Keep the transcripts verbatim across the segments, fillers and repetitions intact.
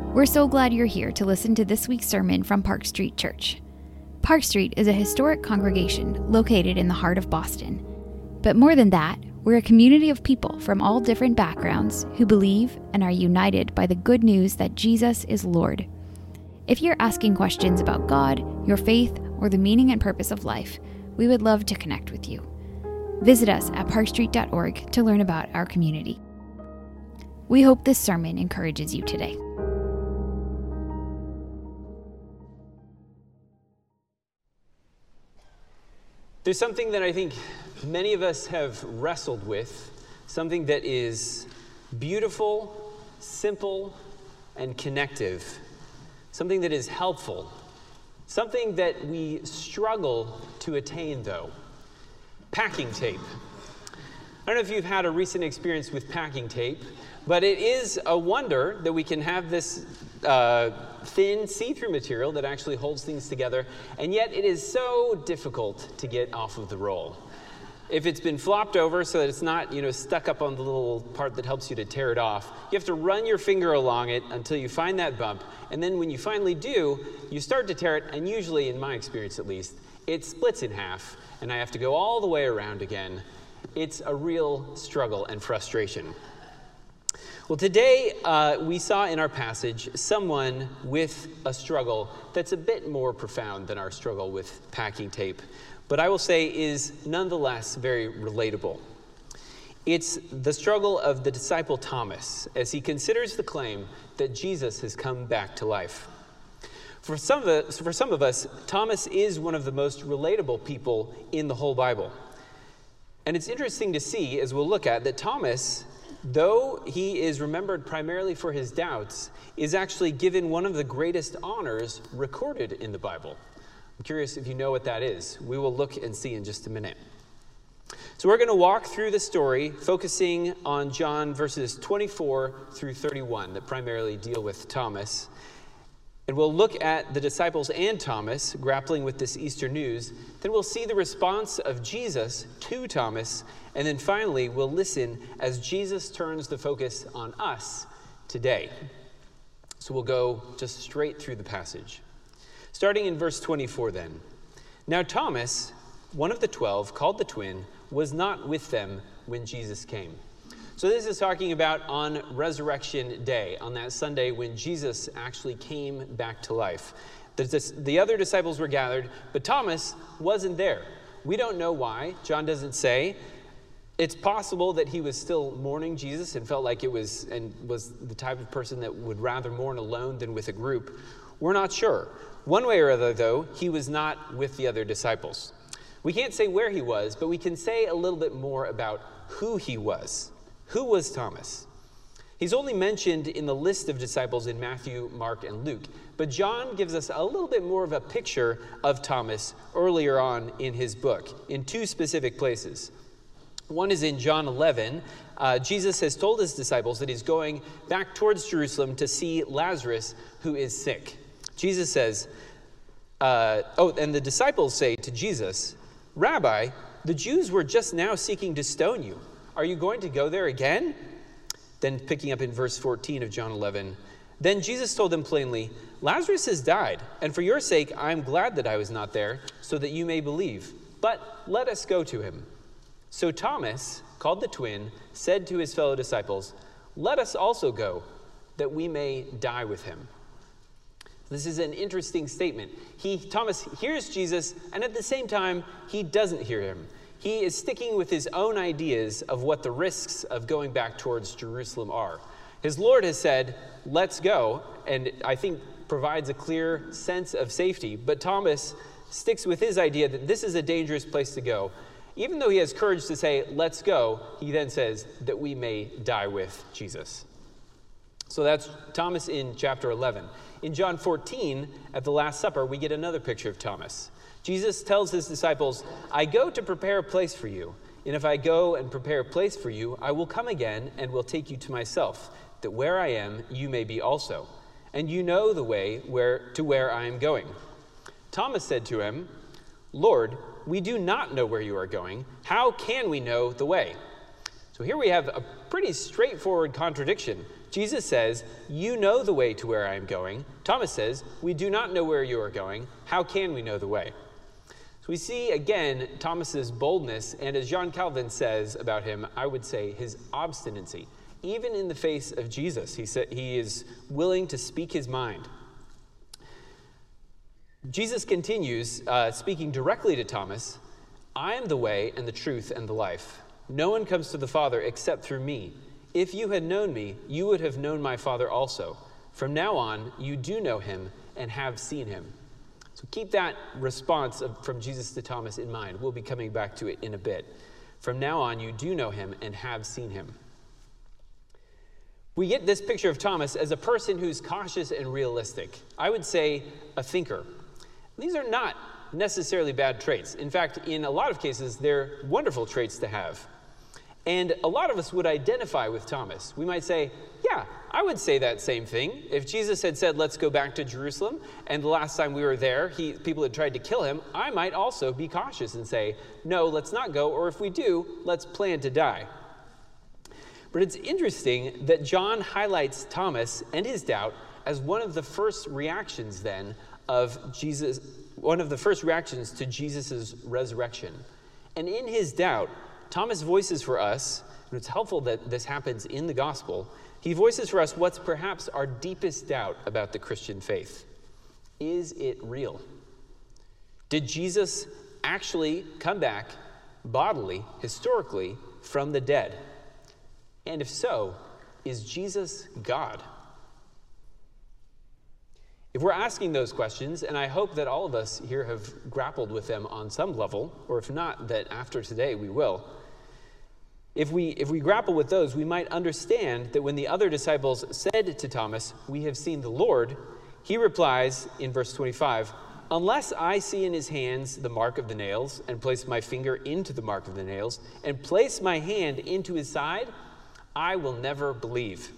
We're so glad you're here to listen to this week's sermon from Park Street Church. Park Street is a historic congregation located in the heart of Boston. But more than that, we're a community of people from all different backgrounds who believe and are united by the good news that Jesus is Lord. If you're asking questions about God, your faith, or the meaning and purpose of life, we would love to connect with you. Visit us at park street dot org to learn about our community. We hope this sermon encourages you today. There's something that I think many of us have wrestled with, something that is beautiful, simple, and connective, something that is helpful, something that we struggle to attain, though. Packing tape. I don't know if you've had a recent experience with packing tape, but it is a wonder that we can have this uh, thin, see-through material that actually holds things together, and yet it is so difficult to get off of the roll. If it's been flopped over so that it's not, you know, stuck up on the little part that helps you to tear it off, you have to run your finger along it until you find that bump, and then when you finally do, you start to tear it, and usually, in my experience at least, it splits in half, and I have to go all the way around again. It's a real struggle and frustration. Well, today uh, we saw in our passage someone with a struggle that's a bit more profound than our struggle with packing tape, but I will say is nonetheless very relatable. It's the struggle of the disciple Thomas as he considers the claim that Jesus has come back to life. For some of us, for some of us, Thomas is one of the most relatable people in the whole Bible. And it's interesting to see, as we'll look at, that Thomas, though he is remembered primarily for his doubts, is actually given one of the greatest honors recorded in the Bible. I'm curious if you know what that is. We will look and see in just a minute. So we're going to walk through the story, focusing on John verses twenty-four through thirty-one that primarily deal with Thomas. And we'll look at the disciples and Thomas grappling with this Easter news. Then we'll see the response of Jesus to Thomas. And then finally, we'll listen as Jesus turns the focus on us today. So we'll go just straight through the passage. Starting in verse twenty-four then. Now Thomas, one of the twelve, called the twin, was not with them when Jesus came. So this is talking about on Resurrection Day, on that Sunday when Jesus actually came back to life. The, the other disciples were gathered, but Thomas wasn't there. We don't know why. John doesn't say. It's possible that he was still mourning Jesus and felt like it was, and was the type of person that would rather mourn alone than with a group. We're not sure. One way or other, though, he was not with the other disciples. We can't say where he was, but we can say a little bit more about who he was. Who was Thomas? He's only mentioned in the list of disciples in Matthew, Mark, and Luke, but John gives us a little bit more of a picture of Thomas earlier on in his book, in two specific places. One is in John eleven. Uh, Jesus has told his disciples that he's going back towards Jerusalem to see Lazarus, who is sick. Jesus says, uh, oh, and the disciples say to Jesus, "Rabbi, the Jews were just now seeking to stone you. Are you going to go there again?" Then picking up in verse fourteen of John eleven, then Jesus told them plainly, "Lazarus has died, and for your sake I am glad that I was not there, so that you may believe. But let us go to him." So Thomas, called the twin, said to his fellow disciples, "Let us also go, that we may die with him." This is an interesting statement. He, Thomas hears Jesus, and at the same time, he doesn't hear him. He is sticking with his own ideas of what the risks of going back towards Jerusalem are. His Lord has said, "Let's go," and I think provides a clear sense of safety. But Thomas sticks with his idea that this is a dangerous place to go. Even though he has courage to say, "Let's go," he then says that we may die with Jesus. So that's Thomas in chapter eleven. In John fourteen, at the Last Supper, we get another picture of Thomas. Jesus tells his disciples, "I go to prepare a place for you, and if I go and prepare a place for you, I will come again and will take you to myself, that where I am, you may be also. And you know the way where to where I am going." Thomas said to him, "Lord, we do not know where you are going. How can we know the way?" So So here we have a pretty straightforward contradiction. Jesus says, you know the way to where I am going. Thomas says, we do not know where you are going. How can we know the way? So we see, again, Thomas's boldness, and as John Calvin says about him, I would say his obstinacy. Even in the face of Jesus, he said he is willing to speak his mind. Jesus continues, uh, speaking directly to Thomas, I am the way and the truth and the life. No one comes to the Father except through me. If you had known me, you would have known my Father also. From now on, you do know him and have seen him. So keep that response of, from Jesus to Thomas in mind. We'll be coming back to it in a bit. From now on, you do know him and have seen him. We get this picture of Thomas as a person who's cautious and realistic. I would say a thinker. These are not necessarily bad traits. In fact, in a lot of cases, they're wonderful traits to have. And a lot of us would identify with Thomas. We might say, yeah, I would say that same thing. If Jesus had said, let's go back to Jerusalem, and the last time we were there, he, people had tried to kill him, I might also be cautious and say, no, let's not go, or if we do, let's plan to die. But it's interesting that John highlights Thomas and his doubt as one of the first reactions then of Jesus, one of the first reactions to Jesus' resurrection. And in his doubt, Thomas voices for us, and it's helpful that this happens in the gospel, he voices for us what's perhaps our deepest doubt about the Christian faith. Is it real? Did Jesus actually come back bodily, historically, from the dead? And if so, is Jesus God? If we're asking those questions, and I hope that all of us here have grappled with them on some level, or if not, that after today we will, if we, if we grapple with those, we might understand that when the other disciples said to Thomas, we have seen the Lord, he replies in verse twenty-five, unless I see in his hands the mark of the nails, and place my finger into the mark of the nails, and place my hand into his side, I will never believe.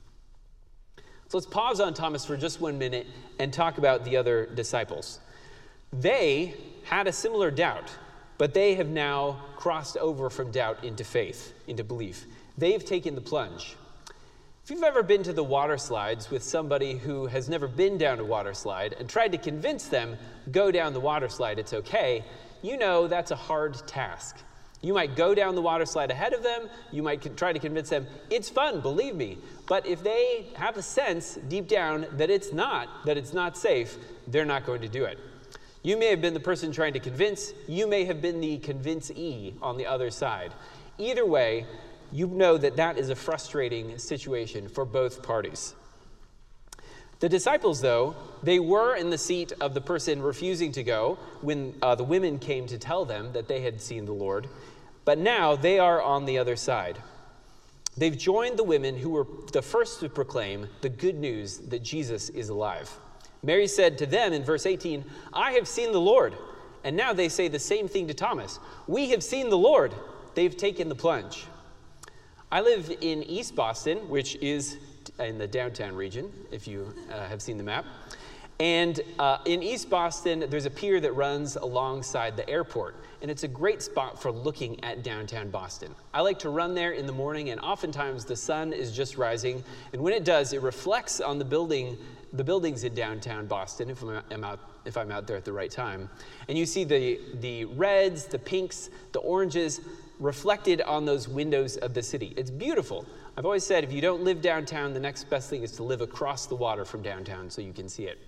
So let's pause on Thomas for just one minute and talk about the other disciples. They had a similar doubt, but they have now crossed over from doubt into faith, into belief. They've taken the plunge. If you've ever been to the water slides with somebody who has never been down a water slide and tried to convince them, go down the water slide, it's okay, you know that's a hard task. You might go down the water slide ahead of them. You might try to convince them, it's fun, believe me. But if they have a sense deep down that it's not, that it's not safe, they're not going to do it. You may have been the person trying to convince. You may have been the convincee on the other side. Either way, you know that that is a frustrating situation for both parties. The disciples, though, they were in the seat of the person refusing to go when uh, the women came to tell them that they had seen the Lord. But now they are on the other side. They've joined the women who were the first to proclaim the good news that Jesus is alive. Mary said to them in verse eighteen, I have seen the Lord. And now they say the same thing to Thomas. We have seen the Lord. They've taken the plunge. I live in East Boston, which is in the downtown region, if you uh, have seen the map. And uh, in East Boston, there's a pier that runs alongside the airport. And it's a great spot for looking at downtown Boston. I like to run there in the morning, and oftentimes the sun is just rising. And when it does, it reflects on the building, the buildings in downtown Boston, if I'm out, if I'm out there at the right time. And you see the, the reds, the pinks, the oranges reflected on those windows of the city. It's beautiful. I've always said if you don't live downtown, the next best thing is to live across the water from downtown so you can see it.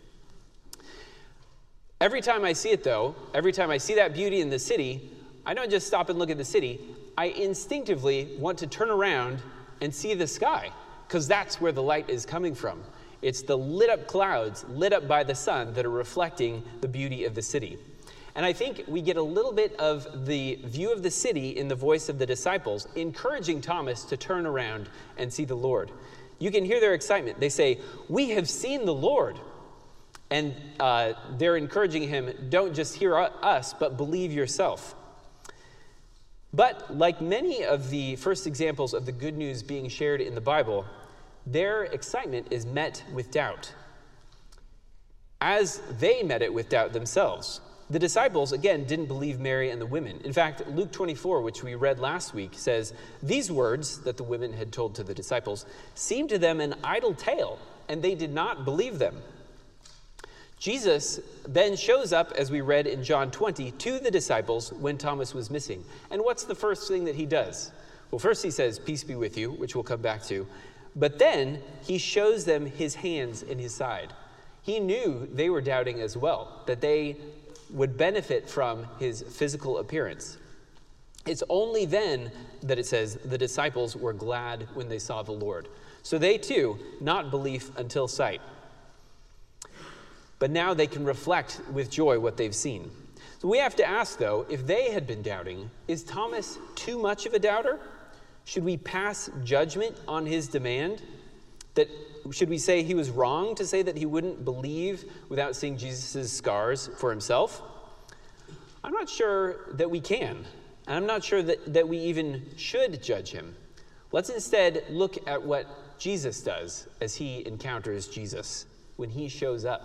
Every time I see it, though, every time I see that beauty in the city, I don't just stop and look at the city. I instinctively want to turn around and see the sky, because that's where the light is coming from. It's the lit up clouds, lit up by the sun, that are reflecting the beauty of the city. And I think we get a little bit of the view of the city in the voice of the disciples, encouraging Thomas to turn around and see the Lord. You can hear their excitement. They say, we have seen the Lord. And uh, they're encouraging him, don't just hear us, but believe yourself. But like many of the first examples of the good news being shared in the Bible, their excitement is met with doubt, as they met it with doubt themselves. The disciples, again, didn't believe Mary and the women. In fact, Luke twenty-four, which we read last week, says, "These words that the women had told to the disciples seemed to them an idle tale, and they did not believe them." Jesus then shows up, as we read in John twenty, to the disciples when Thomas was missing. And what's the first thing that he does? Well, first he says, "Peace be with you," which we'll come back to. But then he shows them his hands and his side. He knew they were doubting as well, that they would benefit from his physical appearance. It's only then that it says the disciples were glad when they saw the Lord. So they too, not belief until sight. But now they can reflect with joy what they've seen. So we have to ask, though, if they had been doubting, is Thomas too much of a doubter? Should we pass judgment on his demand? That should we say he was wrong to say that he wouldn't believe without seeing Jesus' scars for himself? I'm not sure that we can. And I'm not sure that, that we even should judge him. Let's instead look at what Jesus does as he encounters Jesus, when he shows up.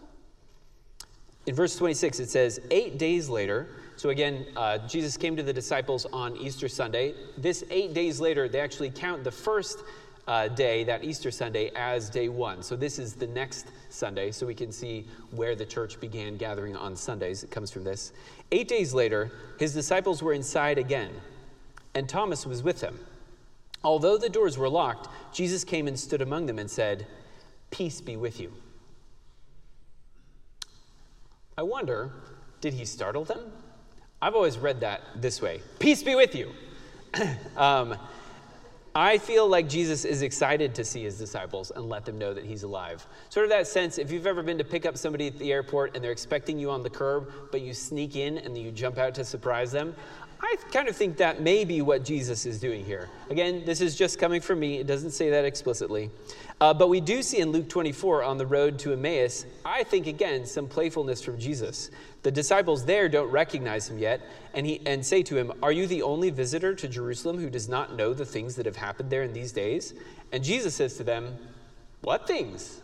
In verse twenty-six, it says, eight days later, so again, uh, Jesus came to the disciples on Easter Sunday. This eight days later, they actually count the first uh, day, that Easter Sunday, as day one. So this is the next Sunday, so we can see where the church began gathering on Sundays. It comes from this. Eight days later, his disciples were inside again, and Thomas was with them. Although the doors were locked, Jesus came and stood among them and said, "Peace be with you." I wonder, did he startle them? I've always read that this way. Peace be with you. um, I feel like Jesus is excited to see his disciples and let them know that he's alive. Sort of that sense, if you've ever been to pick up somebody at the airport and they're expecting you on the curb, but you sneak in and then you jump out to surprise them. I kind of think that may be what Jesus is doing here. Again, this is just coming from me. It doesn't say that explicitly. Uh, but we do see in Luke twenty-four on the road to Emmaus, I think, again, some playfulness from Jesus. The disciples there don't recognize him yet and, he, and say to him, "Are you the only visitor to Jerusalem who does not know the things that have happened there in these days?" And Jesus says to them, "What things?"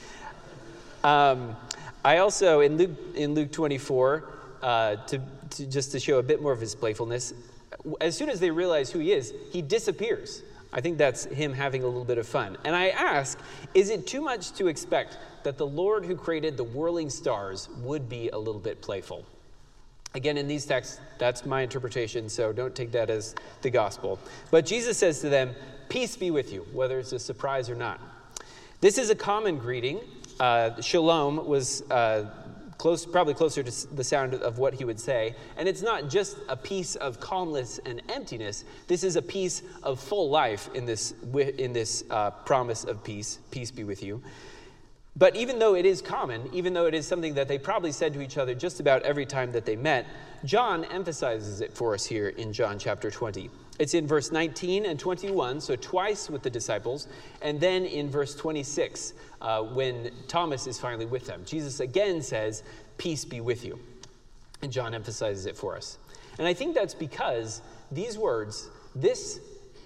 Um, I also, in Luke, in Luke twenty-four, uh, to To, just to show a bit more of his playfulness, as soon as they realize who he is, he disappears. I think that's him having a little bit of fun. And I ask, is it too much to expect that the Lord who created the whirling stars would be a little bit playful? Again, in these texts, that's my interpretation, so don't take that as the gospel. But Jesus says to them, "Peace be with you," whether it's a surprise or not. This is a common greeting. Uh, shalom was uh, Close, probably closer to the sound of what he would say. And it's not just a piece of calmness and emptiness. This is a piece of full life in this, in this uh, promise of peace. Peace be with you. But even though it is common, even though it is something that they probably said to each other just about every time that they met, John emphasizes it for us here in John chapter twenty. It's in verse nineteen and twenty-one, so twice with the disciples, and then in verse twenty-six, uh, when Thomas is finally with them. Jesus again says, "Peace be with you." And John emphasizes it for us. And I think that's because these words, this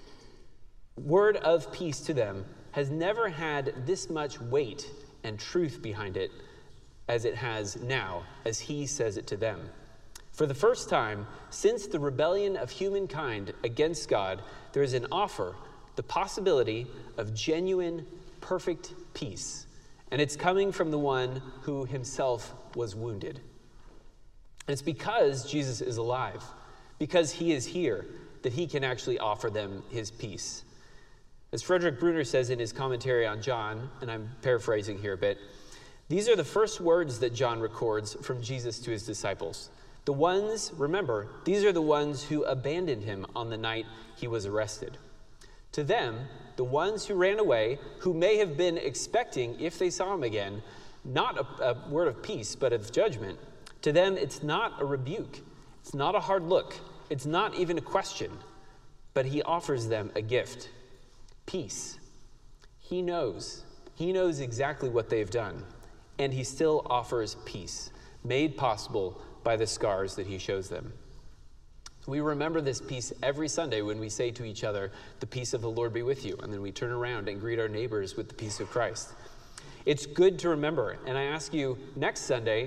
word of peace to them, has never had this much weight and truth behind it as it has now, as he says it to them. For the first time since the rebellion of humankind against God, there is an offer, the possibility of genuine, perfect peace. And it's coming from the one who himself was wounded. And it's because Jesus is alive, because he is here, that he can actually offer them his peace. As Frederick Bruner says in his commentary on John, and I'm paraphrasing here a bit, these are the first words that John records from Jesus to his disciples. The ones, remember, these are the ones who abandoned him on the night he was arrested. To them, the ones who ran away, who may have been expecting, if they saw him again, not a, a word of peace, but of judgment, to them it's not a rebuke. It's not a hard look. It's not even a question. But he offers them a gift. Peace. He knows. He knows exactly what they've done. And he still offers peace, made possible by the scars that he shows them. We remember this peace every Sunday when we say to each other, "The peace of the Lord be with you," and then we turn around and greet our neighbors with the peace of Christ. It's good to remember, and I ask you next Sunday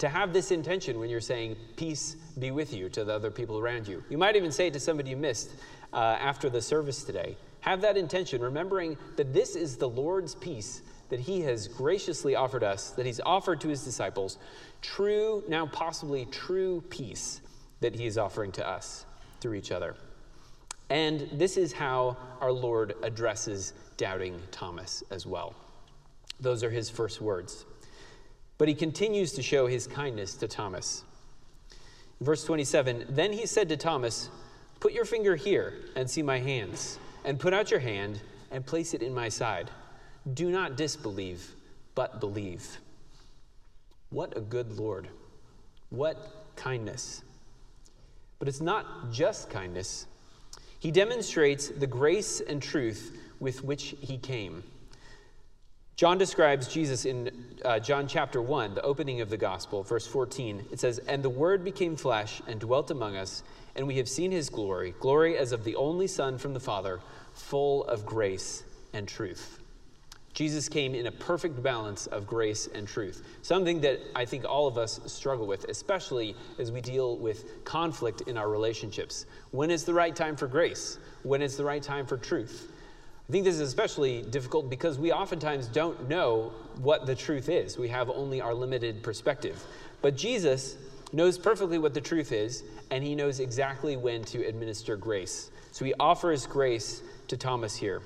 to have this intention when you're saying, peace be with you, to the other people around you. You might even say it to somebody you missed uh, after the service today. Have that intention, remembering that this is the Lord's peace that he has graciously offered us, that he's offered to his disciples, true, now possibly true peace that he is offering to us through each other. And this is how our Lord addresses doubting Thomas as well. Those are his first words. But he continues to show his kindness to Thomas. Verse twenty-seven, then he said to Thomas, put your finger here and see my hands, and put out your hand and place it in my side. Do not disbelieve, but believe. What a good Lord. What kindness. But it's not just kindness. He demonstrates the grace and truth with which he came. John describes Jesus in uh, John chapter one, the opening of the gospel, verse fourteen. It says, and the Word became flesh and dwelt among us, and we have seen his glory, glory as of the only Son from the Father, full of grace and truth. Jesus came in a perfect balance of grace and truth, something that I think all of us struggle with, especially as we deal with conflict in our relationships. When is the right time for grace? When is the right time for truth? I think this is especially difficult because we oftentimes don't know what the truth is. We have only our limited perspective. But Jesus knows perfectly what the truth is, and he knows exactly when to administer grace. So he offers grace to Thomas here.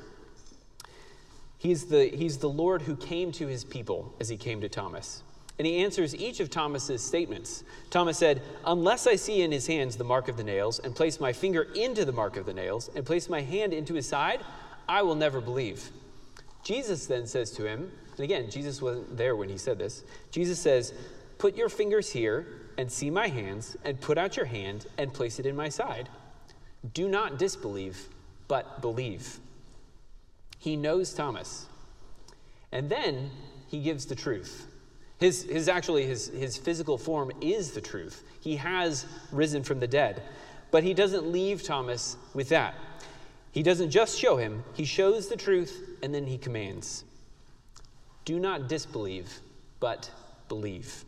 He's the, he's the Lord who came to his people as he came to Thomas. And he answers each of Thomas's statements. Thomas said, unless I see in his hands the mark of the nails, and place my finger into the mark of the nails, and place my hand into his side, I will never believe. Jesus then says to him, and again, Jesus wasn't there when he said this. Jesus says, put your fingers here and see my hands, and put out your hand and place it in my side. Do not disbelieve, but believe. He knows Thomas. And then he gives the truth. His, his actually, his, his physical form is the truth. He has risen from the dead. But he doesn't leave Thomas with that. He doesn't just show him, he shows the truth, and then he commands. Do not disbelieve, but believe.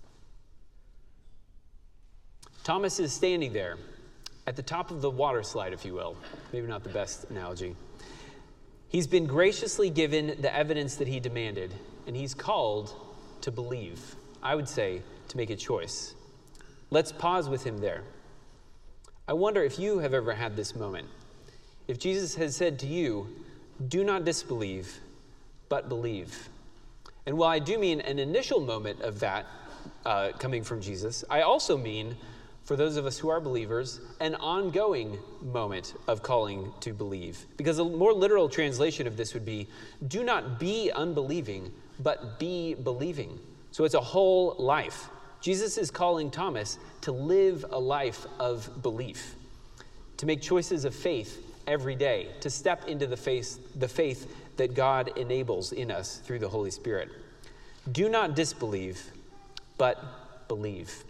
Thomas is standing there at the top of the water slide, if you will. Maybe not the best analogy. He's been graciously given the evidence that he demanded, and he's called to believe. I would say to make a choice. Let's pause with him there. I wonder if you have ever had this moment. If Jesus has said to you, do not disbelieve, but believe. And while I do mean an initial moment of that uh, coming from Jesus, I also mean, for those of us who are believers, an ongoing moment of calling to believe. Because a more literal translation of this would be, do not be unbelieving, but be believing. So it's a whole life. Jesus is calling Thomas to live a life of belief, to make choices of faith every day, to step into the faith, the faith that God enables in us through the Holy Spirit. Do not disbelieve, but believe.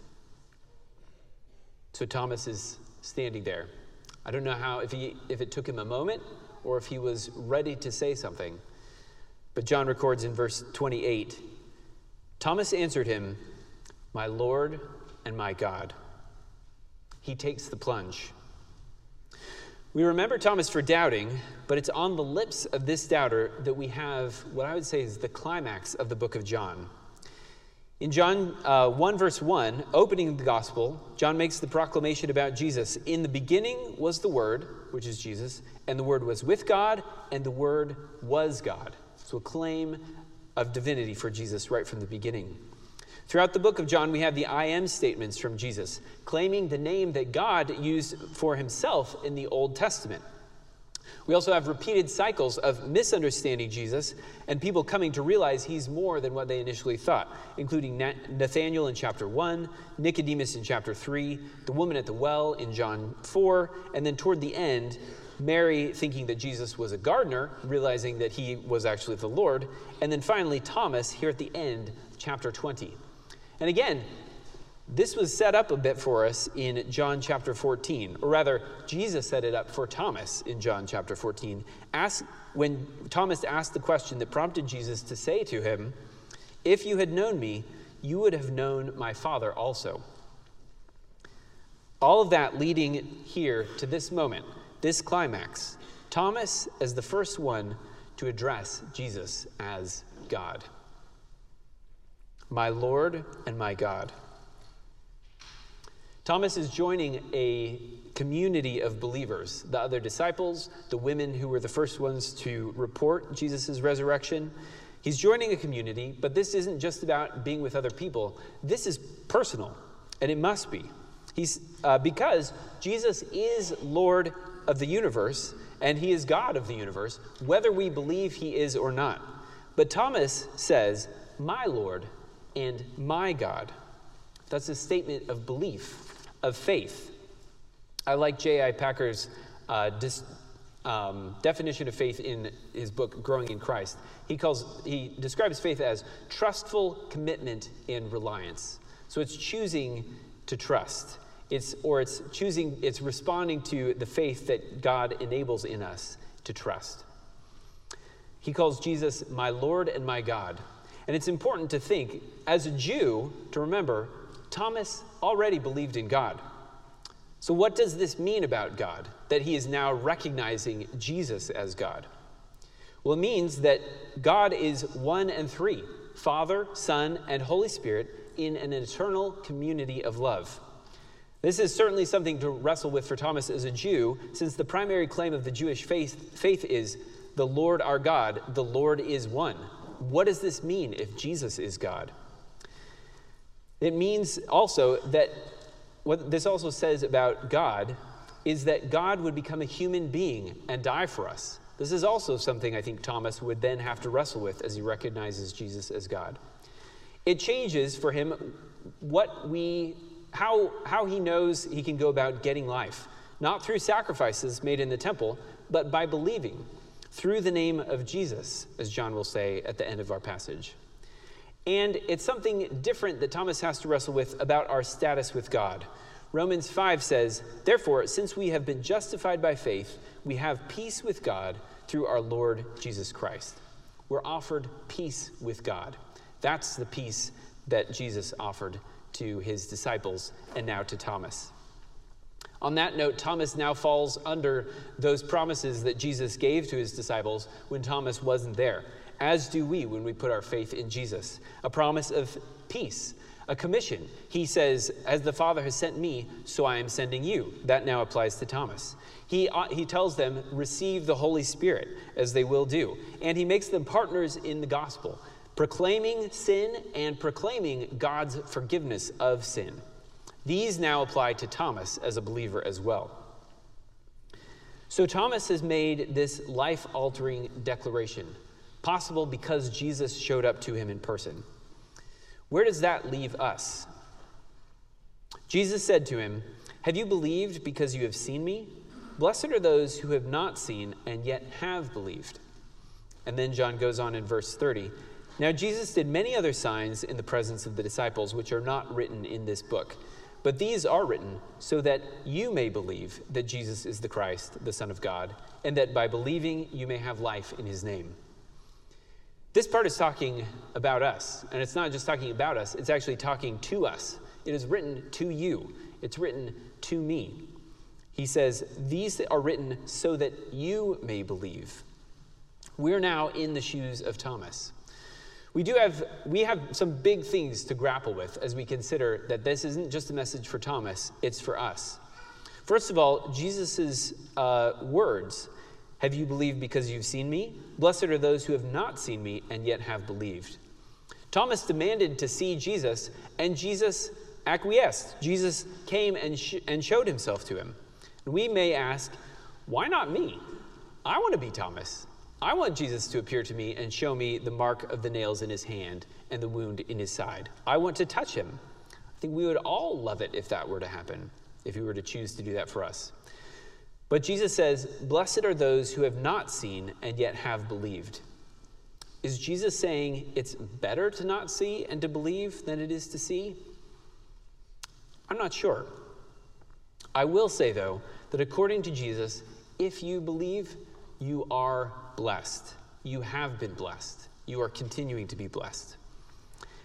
So Thomas is standing there. I don't know how, if he, if it took him a moment or if he was ready to say something. But John records in verse twenty-eight, Thomas answered him, my Lord and my God. He takes the plunge. We remember Thomas for doubting, but it's on the lips of this doubter that we have what I would say is the climax of the book of John. In John uh, one, verse one, opening the gospel, John makes the proclamation about Jesus. In the beginning was the Word, which is Jesus, and the Word was with God, and the Word was God. So a claim of divinity for Jesus right from the beginning. Throughout the book of John, we have the I am statements from Jesus, claiming the name that God used for himself in the Old Testament. We also have repeated cycles of misunderstanding Jesus and people coming to realize he's more than what they initially thought, including Nathanael in chapter one, Nicodemus in chapter three, the woman at the well in John four, and then toward the end, Mary thinking that Jesus was a gardener, realizing that he was actually the Lord, and then finally Thomas here at the end, chapter twenty. And again, this was set up a bit for us in John chapter fourteen, or rather, Jesus set it up for Thomas in John chapter fourteen. Ask, when Thomas asked the question that prompted Jesus to say to him, if you had known me, you would have known my Father also. All of that leading here to this moment, this climax, Thomas as the first one to address Jesus as God. My Lord and my God. Thomas is joining a community of believers, the other disciples, the women who were the first ones to report Jesus' resurrection. He's joining a community, but this isn't just about being with other people. This is personal, and it must be. He's uh, because Jesus is Lord of the universe, and he is God of the universe, whether we believe he is or not. But Thomas says, my Lord and my God. That's a statement of belief, of faith. I like J I Packer's uh, dis, um, definition of faith in his book, Growing in Christ. He calls, he describes faith as trustful commitment and reliance. So it's choosing to trust. It's, or it's choosing, it's responding to the faith that God enables in us to trust. He calls Jesus my Lord and my God. And it's important to think, as a Jew, to remember, Thomas already believed in God. So what does this mean about God, that he is now recognizing Jesus as God? Well, it means that God is one and three, Father, Son, and Holy Spirit in an eternal community of love. This is certainly something to wrestle with for Thomas as a Jew, since the primary claim of the Jewish faith, faith is the Lord our God, the Lord is one. What does this mean if Jesus is God? It means also that what this also says about God is that God would become a human being and die for us. This is also something I think Thomas would then have to wrestle with as he recognizes Jesus as God. It changes for him what we, how, how he knows he can go about getting life, not through sacrifices made in the temple, but by believing through the name of Jesus, as John will say at the end of our passage. And it's something different that Thomas has to wrestle with about our status with God. Romans five says, therefore, since we have been justified by faith, we have peace with God through our Lord Jesus Christ. We're offered peace with God. That's the peace that Jesus offered to his disciples and now to Thomas. On that note, Thomas now falls under those promises that Jesus gave to his disciples when Thomas wasn't there, as do we when we put our faith in Jesus. A promise of peace, a commission. He says, as the Father has sent me, so I am sending you. That now applies to Thomas. He, uh, he tells them, receive the Holy Spirit, as they will do. And he makes them partners in the gospel, proclaiming sin and proclaiming God's forgiveness of sin. These now apply to Thomas as a believer as well. So Thomas has made this life-altering declaration, possible because Jesus showed up to him in person. Where does that leave us? Jesus said to him, have you believed because you have seen me? Blessed are those who have not seen and yet have believed. And then John goes on in verse thirty. Now Jesus did many other signs in the presence of the disciples, which are not written in this book. But these are written so that you may believe that Jesus is the Christ, the Son of God, and that by believing you may have life in his name. This part is talking about us, and it's not just talking about us, it's actually talking to us. It is written to you. It's written to me. He says, these are written so that you may believe. We're now in the shoes of Thomas. We do have, we have some big things to grapple with as we consider that this isn't just a message for Thomas, it's for us. First of all, Jesus' uh, words, have you believed because you've seen me? Blessed are those who have not seen me and yet have believed. Thomas demanded to see Jesus, and Jesus acquiesced. Jesus came and, sh- and showed himself to him. And we may ask, why not me? I want to be Thomas. I want Jesus to appear to me and show me the mark of the nails in his hand and the wound in his side. I want to touch him. I think we would all love it if that were to happen, if he were to choose to do that for us. But Jesus says, blessed are those who have not seen and yet have believed. Is Jesus saying it's better to not see and to believe than it is to see? I'm not sure. I will say, though, that according to Jesus, if you believe, you are blessed. You have been blessed. You are continuing to be blessed.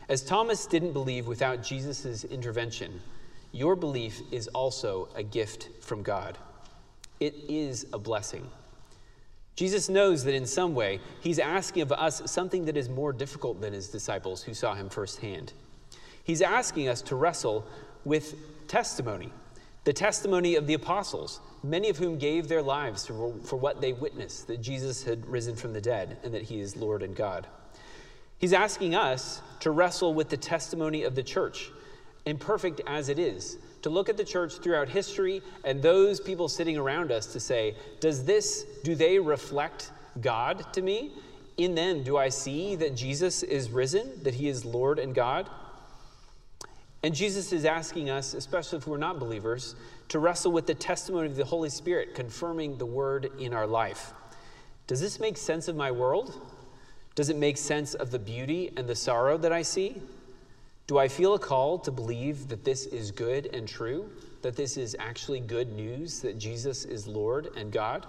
As Thomas didn't believe without Jesus' intervention, your belief is also a gift from God. It is a blessing. Jesus knows that in some way, he's asking of us something that is more difficult than his disciples who saw him firsthand. He's asking us to wrestle with testimony, the testimony of the apostles, many of whom gave their lives for, for what they witnessed, that Jesus had risen from the dead and that he is Lord and God. He's asking us to wrestle with the testimony of the church, imperfect as it is, to look at the church throughout history and those people sitting around us to say, does this, do they reflect God to me? In them, do I see that Jesus is risen, that he is Lord and God? And Jesus is asking us, especially if we're not believers, to wrestle with the testimony of the Holy Spirit, confirming the word in our life. Does this make sense of my world? Does it make sense of the beauty and the sorrow that I see? Do I feel a call to believe that this is good and true, that this is actually good news, that Jesus is Lord and God?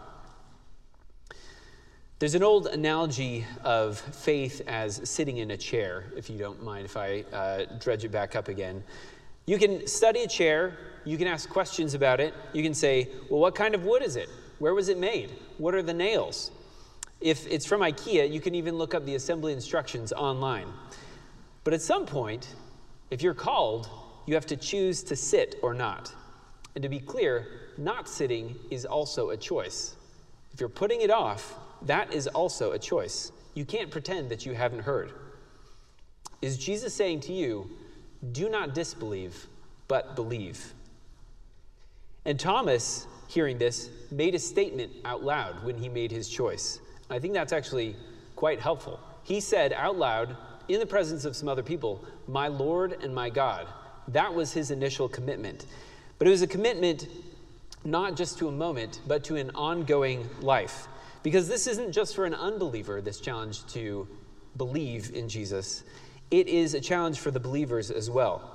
There's an old analogy of faith as sitting in a chair, if you don't mind if I uh, dredge it back up again. You can study a chair, you can ask questions about it, you can say, well, what kind of wood is it? Where was it made? What are the nails? If it's from IKEA, you can even look up the assembly instructions online. But at some point, if you're called, you have to choose to sit or not. And to be clear, not sitting is also a choice. If you're putting it off, that is also a choice. You can't pretend that you haven't heard. Is Jesus saying to you, do not disbelieve, but believe? And Thomas, hearing this, made a statement out loud when he made his choice. I think that's actually quite helpful. He said out loud, in the presence of some other people, my Lord and my God. That was his initial commitment. But it was a commitment not just to a moment, but to an ongoing life. Because this isn't just for an unbeliever, this challenge to believe in Jesus. It is a challenge for the believers as well.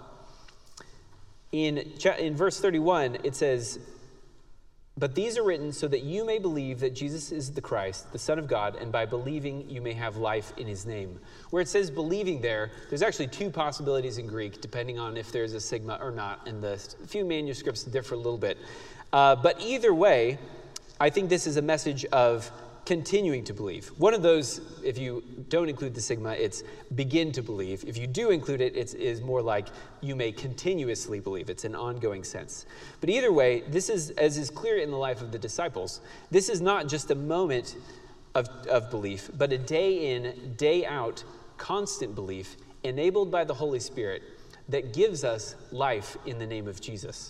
In, in verse thirty-one, it says, but these are written so that you may believe that Jesus is the Christ, the Son of God, and by believing you may have life in his name. Where it says believing there, there's actually two possibilities in Greek, depending on if there's a sigma or not, and the few manuscripts differ a little bit. Uh, but either way, I think this is a message of continuing to believe. One of those, if you don't include the sigma, it's begin to believe. If you do include it, it is more like you may continuously believe. It's an ongoing sense. But either way, this is, as is clear in the life of the disciples, this is not just a moment of, of belief, but a day in, day out, constant belief enabled by the Holy Spirit that gives us life in the name of Jesus.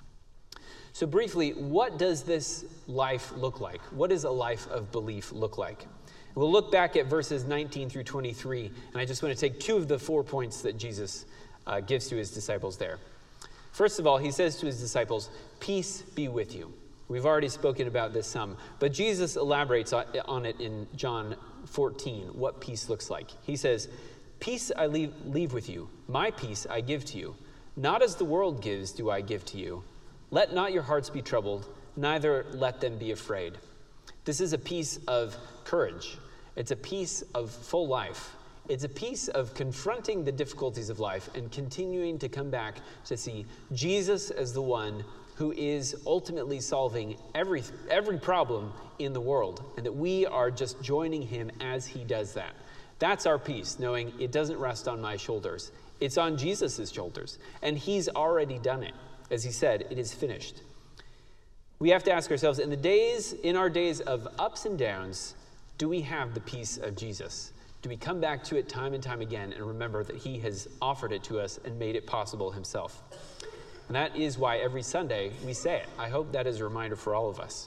So briefly, what does this life look like? What does a life of belief look like? We'll look back at verses nineteen through twenty-three, and I just want to take two of the four points that Jesus uh, gives to his disciples there. First of all, he says to his disciples, peace be with you. We've already spoken about this some, but Jesus elaborates on it in John fourteen, what peace looks like. He says, peace I leave, leave with you, my peace I give to you. Not as the world gives do I give to you. Let not your hearts be troubled, neither let them be afraid. This is a piece of courage. It's a piece of full life. It's a piece of confronting the difficulties of life and continuing to come back to see Jesus as the one who is ultimately solving every, every problem in the world, and that we are just joining him as he does that. That's our peace, knowing it doesn't rest on my shoulders. It's on Jesus' shoulders, and he's already done it. As he said, it is finished. We have to ask ourselves, in the days, in our days of ups and downs, do we have the peace of Jesus? Do we come back to it time and time again and remember that he has offered it to us and made it possible himself? And that is why every Sunday we say it. I hope that is a reminder for all of us.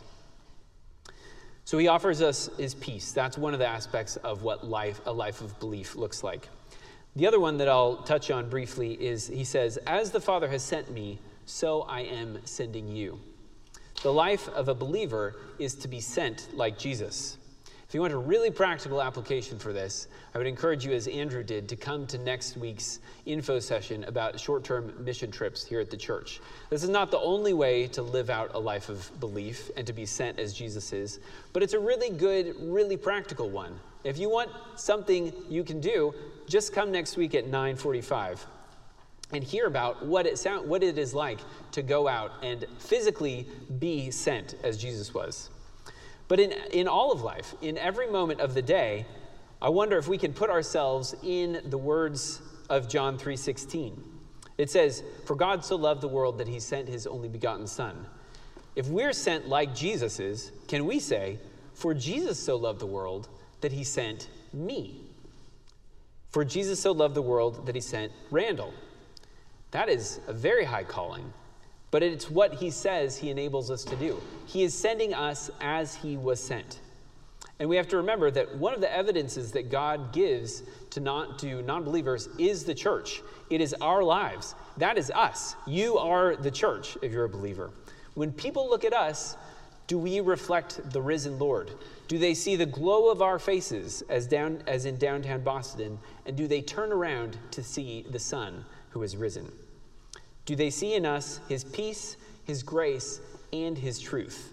So he offers us his peace. That's one of the aspects of what life, a life of belief looks like. The other one that I'll touch on briefly is he says, as the Father has sent me, so I am sending you. The life of a believer is to be sent like Jesus. If you want a really practical application for this, I would encourage you, as Andrew did, to come to next week's info session about short-term mission trips here at the church. This is not the only way to live out a life of belief and to be sent as Jesus is, but it's a really good, really practical one. If you want something you can do, just come next week at nine forty-five and hear about what it sound, what it is like to go out and physically be sent as Jesus was. But in, in all of life, in every moment of the day, I wonder if we can put ourselves in the words of John three sixteen. It says, "For God so loved the world that he sent his only begotten Son." If we're sent like Jesus is, can we say, "For Jesus so loved the world that he sent me"? For Jesus so loved the world that he sent Randall. That is a very high calling, but it's what he says he enables us to do. He is sending us as he was sent. And we have to remember that one of the evidences that God gives to, non, to non-believers is the church. It is our lives. That is us. You are the church if you're a believer. When people look at us, do we reflect the risen Lord? Do they see the glow of our faces as down as in downtown Boston, and do they turn around to see the Son who is risen? Do they see in us his peace, his grace, and his truth?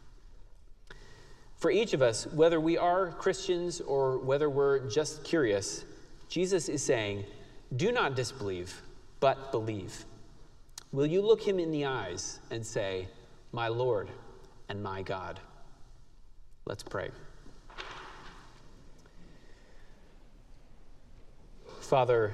For each of us, whether we are Christians or whether we're just curious, Jesus is saying, do not disbelieve, but believe. Will you look him in the eyes and say, "My Lord and my God"? Let's pray. Father,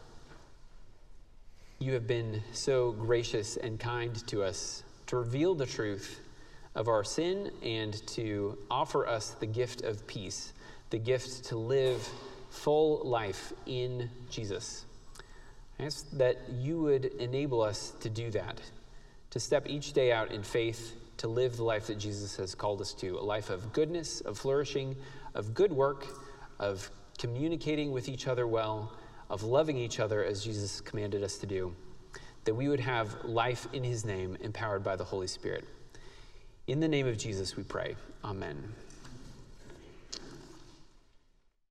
you have been so gracious and kind to us to reveal the truth of our sin and to offer us the gift of peace, the gift to live full life in Jesus. I ask that you would enable us to do that, to step each day out in faith, to live the life that Jesus has called us to, a life of goodness, of flourishing, of good work, of communicating with each other well, of loving each other as Jesus commanded us to do, that we would have life in his name, empowered by the Holy Spirit. In the name of Jesus we pray. Amen.